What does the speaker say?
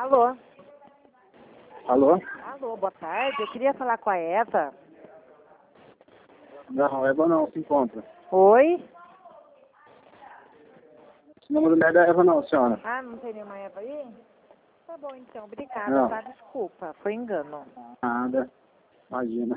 Alô? Alô? Alô, boa tarde. Eu queria falar com a Eva. Não, Eva não, se encontra. Oi? Esse número não é da Eva não, senhora. Ah, não tem nenhuma Eva aí? Tá bom, então. Obrigada, Não. tá? Desculpa, foi engano. Nada. Imagina.